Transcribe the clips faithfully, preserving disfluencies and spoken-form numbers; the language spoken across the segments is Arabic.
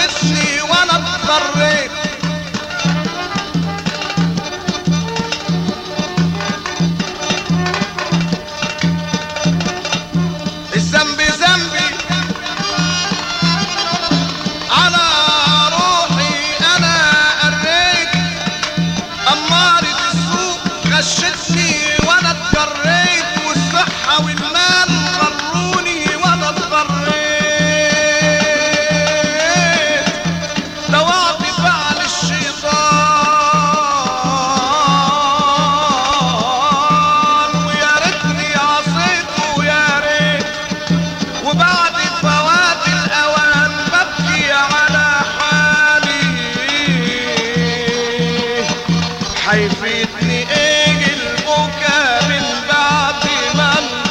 غشتني وانا اضطريت الذنب ذنبي على روحي انا قريت امارة السوق غشتني وانا اضطريت والصحة والمال غروني وانا اضطريت دوعت فعل الشيطان ويا ريتني عصيته ويا ريت وبعد فوات الاوان ببكي على حالي حيفيدني ايه البكا من بعد ما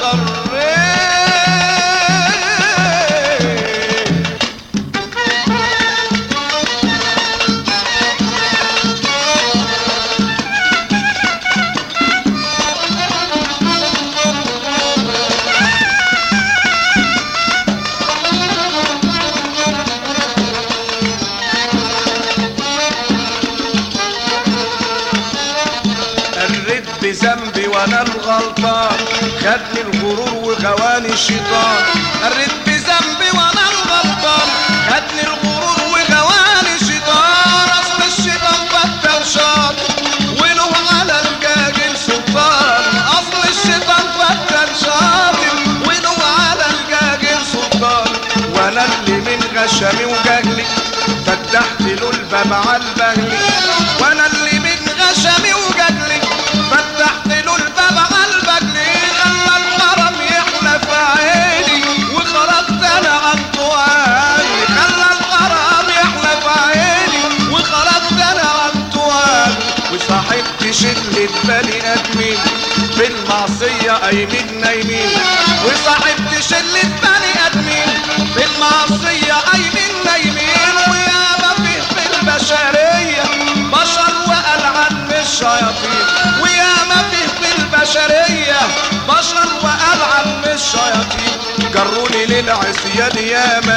قريت بذنبي وانا الغلطان خدني الغرور وغواني الشيطان قريت بذنبي وانا الغلطان خدني الغرور وغواني الشيطان اصل الشيطان فتى وشاط وله على الجاجل سلطان اصل الشيطان فتى وشاطر وله على الجاجل سلطان وانا اللي من غشمي وجهلي فتحت له الباب على البهلي وانا اللي من غشمي وجهلي فتحت له الباب على البجلي خلى الحرم يحلى في عيني وخرجت انا عن طوالي خلى الحرم يحلى في عيني وخرجت انا عن طوالي وصاحبت شلة بني ادمين في المعصية قايمين نايمين وصاحبت شلة بني ادمين في المعصية قايمين نايمين وياما فيه في البشرية بشر وألعن من الشياطين وياما فيه في البشرية بشر وألعن من الشياطين جروني للعصيان ياما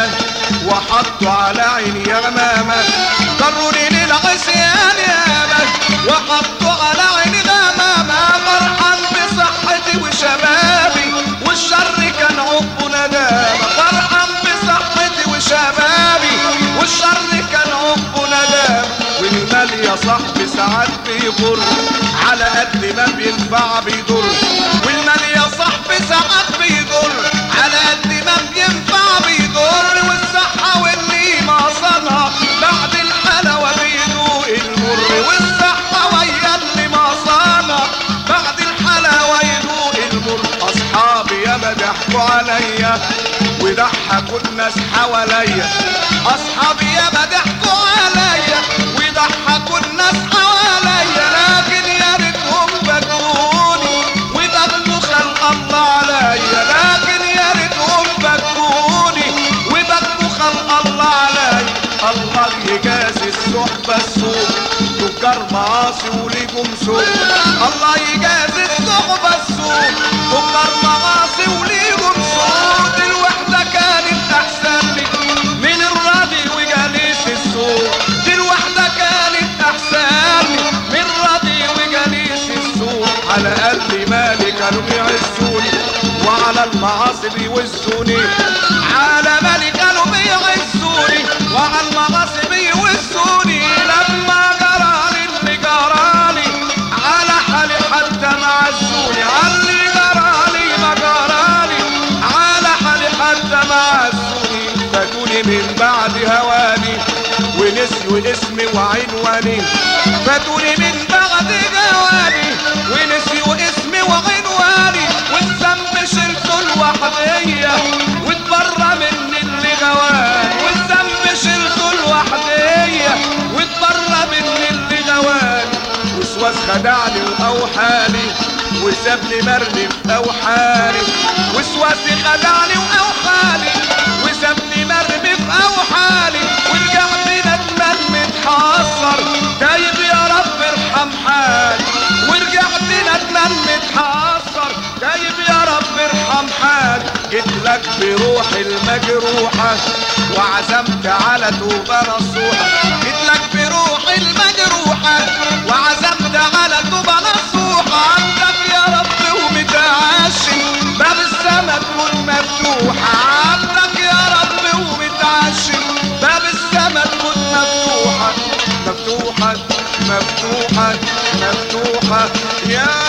وحطوا على عيني غمامة جروني للعصيان ياما وحطوا على عيني غمامة فرحان بصحتي وشبابي والشر كان عقبه ندامة فرحان بصحتي وشبابي والشر كان عقبه ندامة والمال يا صاحبي ساعات بيضر على قد ما بينفع بيضر والمال يا صاحبي ساعات بيضر على قد ما بينفع بيضر والصحة واللي ما صنع بعد الحلاوة بيدوق المر والصحة ويا اللي ما صنع بعد الحلاوة يدوق المر اصحابي ياما ضحكوا عليا وضحكوا الناس حواليا اصحابي ياما ضحكوا عليا وضحكوا الناس حواليا لكن يا ريتهم بكوني وبكوا خلق الله عليا لكن يا ريتهم بكوني وبكوا خلق الله عليا الله يجازي الصحبة السوء تجار معاصي وليكم سوء الله يجازي الصحبة السوء تجار معاصي وليكم سوء الوحدة كانت احسن لي من الراضي وجاليس السوء الوحدة كانت احسن لي من راضي وجاليس السوء على قلب مالي كانوا بيعزوني وعلى المعاصي بيوزوني على مالي كانوا بيعزوني وعلى المعاصي بيوزوني لما جرالي اللي جرالي على حالي حتى ما عزوني على اللي جرالي ما جرالي على حالي حتى ما عزوني فاتوني من بعد هواني ونسيوا اسمي وعنواني فاتوني من بعد هواني ونسيوا اسمي وعنواني والذنب شلته لوحديا واتبرى مني اللي غواني والذنب شلته لوحديا واتبرى مني اللي غواني وسواس خدعني واوحالي وسابني مرمي في اوحالي وسواسي خدعني واوحالي وسابني مرمي في اوحالي ورجعت ندمان متحسر تايب يا رب ارحم حالي ورجعت ندمان متحسر تايب يا رب ارحم حالي جيت لك بروحي المجروحة وعزمت على توبة نصوحة، جيت لك بروحي المجروحة وعزمت على توبة نصوحة، عندك يا رب ومتعشم باب السما تكون مفتوحة، عندك يا رب ومتعشم باب السما تكون مفتوحة، مفتوحة مفتوحة مفتوحة يا